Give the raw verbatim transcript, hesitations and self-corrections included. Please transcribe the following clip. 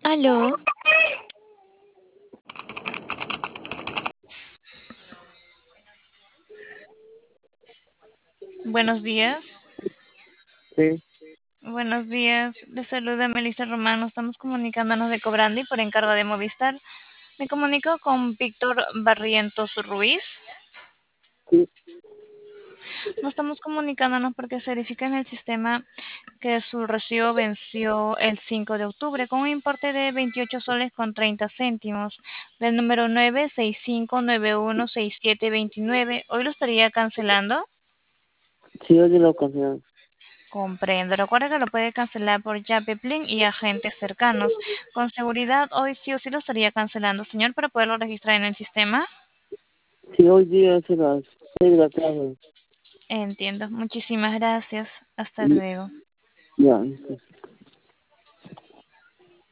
Aló, buenos días. Sí, Buenos días, les saluda Melissa Romano. Estamos comunicándonos de Cobrandi por encargo de Movistar. Me comunico con Víctor Barrientos Ruiz. sí, No estamos comunicándonos porque se verifica en el sistema que su recibo venció el cinco de octubre con un importe de veintiocho soles con treinta céntimos del número nueve seis cinco nueve uno seis siete dos nueve. Hoy lo estaría cancelando. sí, oye, lo cancelan. Comprendo. Recuerda que lo puede cancelar por Yape, Plin y agentes cercanos. Con seguridad, hoy sí o sí lo estaría cancelando, señor, para poderlo registrar en el sistema. Sí, hoy día es las seis de la tarde. Entiendo. Muchísimas gracias. Hasta Y- luego. Ya, entonces.